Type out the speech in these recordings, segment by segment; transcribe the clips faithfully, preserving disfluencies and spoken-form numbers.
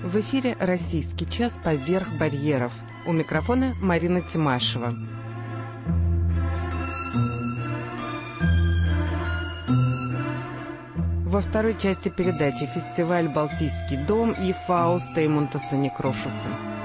В эфире «Российский час. Поверх барьеров». У микрофона Марина Тимашева. Во второй части передачи фестиваль «Балтийский дом» и Фауста и Мунтаса Некрошеса.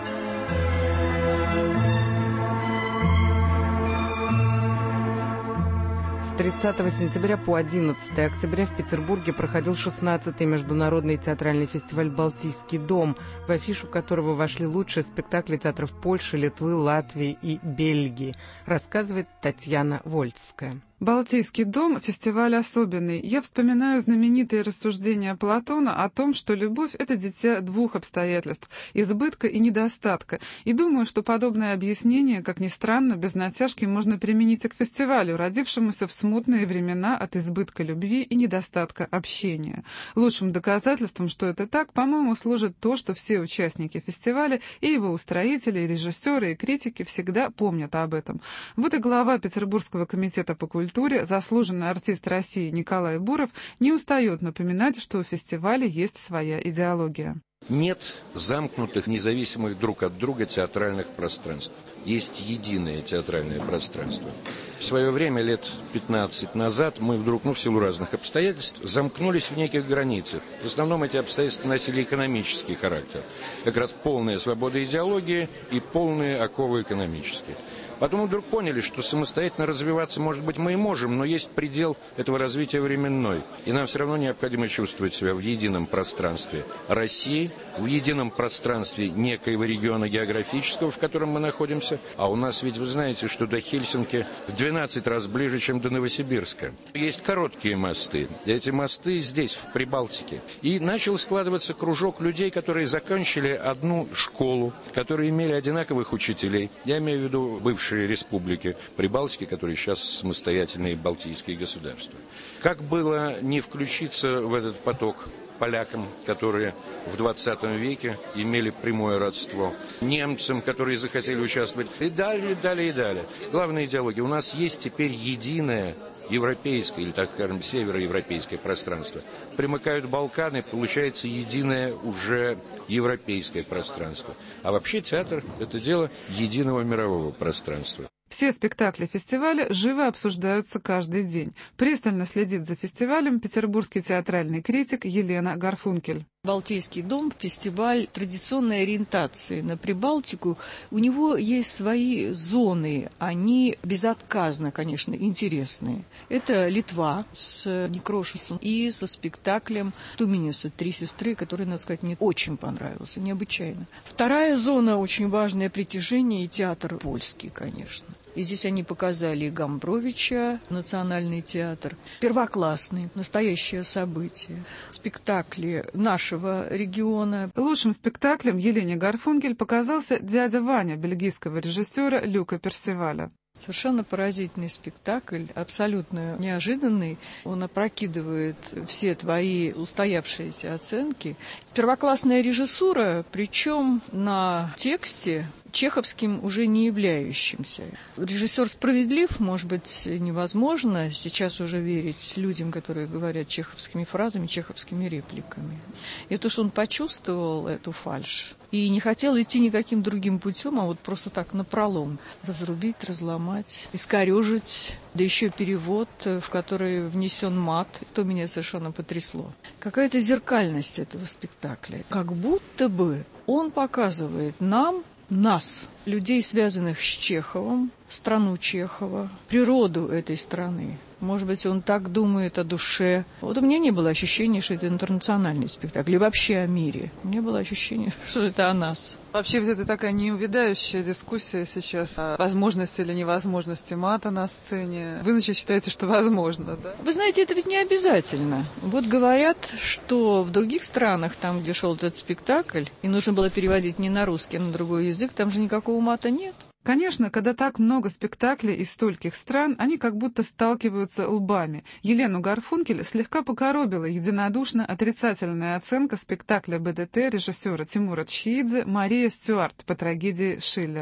С тридцатого сентября по одиннадцатое октября в Петербурге проходил шестнадцатый международный театральный фестиваль «Балтийский дом», в афишу которого вошли лучшие спектакли театров Польши, Литвы, Латвии и Бельгии, рассказывает Татьяна Вольцкая. «Балтийский дом» — фестиваль особенный. Я вспоминаю знаменитые рассуждения Платона о том, что любовь — это дитя двух обстоятельств — избытка и недостатка. И думаю, что подобное объяснение, как ни странно, без натяжки можно применить и к фестивалю, родившемуся в смутные времена от избытка любви и недостатка общения. Лучшим доказательством, что это так, по-моему, служит то, что все участники фестиваля, и его устроители, и режиссеры, и критики всегда помнят об этом. Вот и глава Петербургского комитета по культуре, заслуженный артист России Николай Буров, не устает напоминать, что у фестиваля есть своя идеология. Нет замкнутых, независимых друг от друга театральных пространств. Есть единое театральное пространство. В свое время, лет пятнадцать назад, мы вдруг, ну, в силу разных обстоятельств, замкнулись в неких границах. В основном эти обстоятельства носили экономический характер. Как раз полная свобода идеологии и полные оковы экономические. Потом мы вдруг поняли, что самостоятельно развиваться, может быть, мы и можем, но есть предел этого развития временной. И нам все равно необходимо чувствовать себя в едином пространстве России, в едином пространстве некоего региона географического, в котором мы находимся. А у нас ведь, вы знаете, что до Хельсинки в двенадцать раз ближе, чем до Новосибирска. Есть короткие мосты. Эти мосты здесь, в Прибалтике. И начал складываться кружок людей, которые закончили одну школу, которые имели одинаковых учителей. Я имею в виду бывшие республики Прибалтики, которые сейчас самостоятельные балтийские государства. Как было не включиться в этот поток полякам, которые в двадцатом веке имели прямое родство, немцам, которые захотели участвовать, и далее, и далее, и далее. Главная идеология. У нас есть теперь единое европейское, или, так скажем, североевропейское пространство. Примыкают Балканы, получается единое уже европейское пространство. А вообще театр – это дело единого мирового пространства. Все спектакли фестиваля живо обсуждаются каждый день. Пристально следит за фестивалем петербургский театральный критик Елена Гарфункель. «Балтийский дом» – фестиваль традиционной ориентации на Прибалтику. У него есть свои зоны, они безотказно, конечно, интересные. Это Литва с Некрошесом и со спектаклем Туминеса «Три сестры», который, надо сказать, мне очень понравился, необычайно. Вторая зона, очень важное притяжение, и театр польский, конечно. И здесь они показали Гамбровича, Национальный театр. Первоклассный, настоящее событие. Спектакли нашего региона. Лучшим спектаклем Елене Гарфункель показался «Дядя Ваня» бельгийского режиссера Люка Персиваля. Совершенно поразительный спектакль, абсолютно неожиданный. Он опрокидывает все твои устоявшиеся оценки. Первоклассная режиссура, причем на тексте, чеховским уже не являющимся. Режиссер справедлив, может быть, невозможно сейчас уже верить людям, которые говорят чеховскими фразами, чеховскими репликами. И то, что он почувствовал эту фальшь и не хотел идти никаким другим путем, а вот просто так напролом разрубить, разломать, искорежить, да еще перевод, в который внесен мат, то меня совершенно потрясло. Какая-то зеркальность этого спектакля. Как будто бы он показывает нам, нас, людей, связанных с Чеховым, страну Чехова, природу этой страны. Может быть, он так думает о душе. Вот у меня не было ощущения, что это интернациональный спектакль, и вообще о мире. У меня было ощущение, что это о нас. Вообще, это такая неувядающая дискуссия сейчас о возможности или невозможности мата на сцене. Вы, значит, считаете, что возможно, да? Вы знаете, это ведь не обязательно. Вот говорят, что в других странах, там, где шел этот спектакль, и нужно было переводить не на русский, а на другой язык, там же никакого мата нет. Конечно, когда так много спектаклей из стольких стран, они как будто сталкиваются лбами. Елену Гарфункель слегка покоробила единодушно отрицательная оценка спектакля БДТ режиссера Тимура Чхеидзе «Мария Стюарт» по трагедии Шиллера.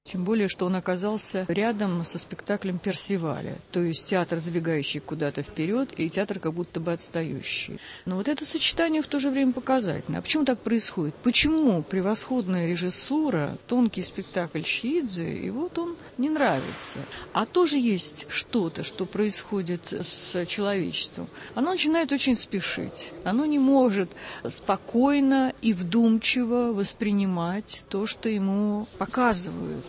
Тем более, что он оказался рядом со спектаклем Персиваля, то есть театр, забегающий куда-то вперед, и театр, как будто бы отстающий. Но вот это сочетание в то же время показательно. А почему так происходит? Почему превосходная режиссура, тонкий спектакль Чхидзе, и вот он не нравится? А тоже есть что-то, что происходит с человечеством. Оно начинает очень спешить. Оно не может спокойно и вдумчиво воспринимать то, что ему показывают.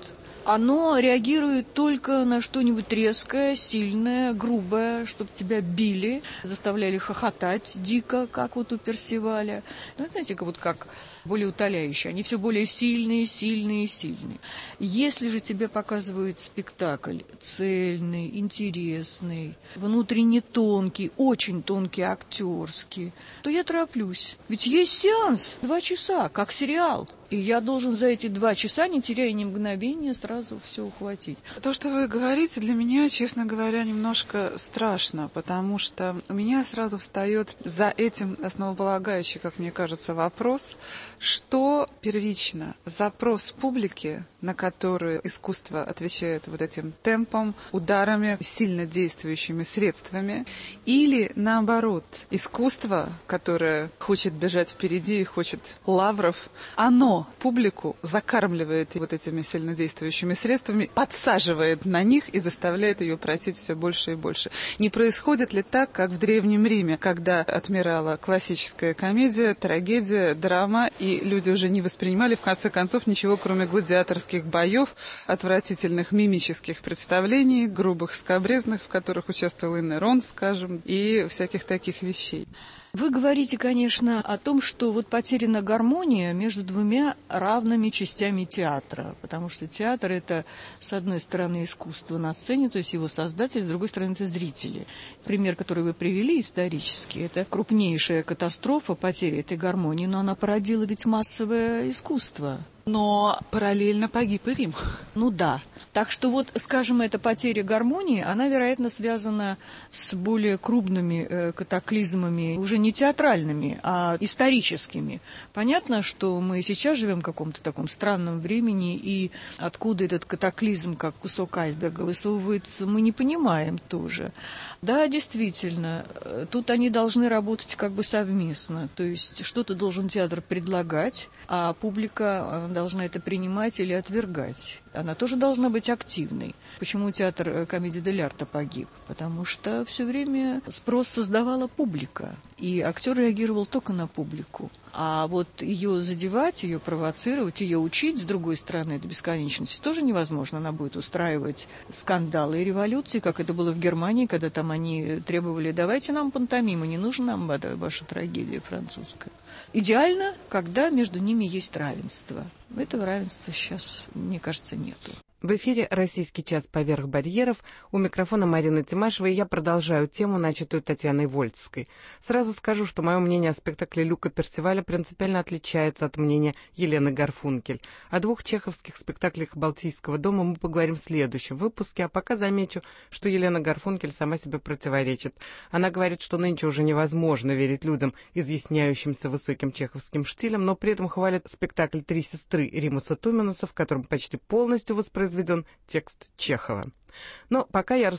Оно реагирует только на что-нибудь резкое, сильное, грубое, чтобы тебя били, заставляли хохотать дико, как вот у Персиваля. Ну, знаете, как вот как более утоляющие. Они все более сильные, сильные, сильные. Если же тебе показывают спектакль цельный, интересный, внутренне тонкий, очень тонкий, актерский, то я тороплюсь. Ведь есть сеанс, два часа, как сериал. И я должен за эти два часа, не теряя ни мгновения, сразу все ухватить. То, что вы говорите, для меня, честно говоря, немножко страшно, потому что у меня сразу встает за этим основополагающий, как мне кажется, вопрос, что первично, запрос публики, на который искусство отвечает вот этим темпом, ударами, сильно действующими средствами, или наоборот, искусство, которое хочет бежать впереди и хочет лавров, оно публику закармливает вот этими сильнодействующими средствами, подсаживает на них и заставляет ее просить все больше и больше. Не происходит ли так, как в Древнем Риме, когда отмирала классическая комедия, трагедия, драма, и люди уже не воспринимали, в конце концов, ничего, кроме гладиаторских боев, отвратительных мимических представлений, грубых скабрезных, в которых участвовал и Нерон, скажем, и всяких таких вещей. Вы говорите, конечно, о том, что вот потеряна гармония между двумя равными частями театра, потому что театр — это, с одной стороны, искусство на сцене, то есть его создатели, с другой стороны, это зрители. Пример, который вы привели исторически, это крупнейшая катастрофа, потеря этой гармонии, но она породила ведь массовое искусство. Но параллельно погиб и Рим. Ну да. Так что вот, скажем, эта потеря гармонии, она, вероятно, связана с более крупными э, катаклизмами, уже не театральными, а историческими. Понятно, что мы сейчас живем в каком-то таком странном времени, и откуда этот катаклизм, как кусок айсберга, высовывается, мы не понимаем тоже. Да, действительно, тут они должны работать как бы совместно. То есть что-то должен театр предлагать, а публика должна это принимать или отвергать. Она тоже должна быть активной. Почему театр комедии дель арте погиб? Потому что все время спрос создавала публика, и актер реагировал только на публику. А вот ее задевать, ее провоцировать, ее учить, с другой стороны, до бесконечности тоже невозможно. Она будет устраивать скандалы и революции, как это было в Германии, когда там они требовали: давайте нам пантомиму, не нужна нам ваша трагедия французская. Идеально, когда между ними есть равенство. Этого равенства сейчас, мне кажется, нету. В эфире «Российский час поверх барьеров». У микрофона Марина Тимашева, и я продолжаю тему, начатую Татьяной Вольской. Сразу скажу, что мое мнение о спектакле Люка Персиваля принципиально отличается от мнения Елены Гарфункель. О двух чеховских спектаклях Балтийского дома мы поговорим в следующем выпуске, а пока замечу, что Елена Гарфункель сама себе противоречит. Она говорит, что нынче уже невозможно верить людям, изъясняющимся высоким чеховским штилем, но при этом хвалит спектакль «Три сестры» Римаса Туменоса, в котором почти полностью воспроизведен текст Чехова. Но пока я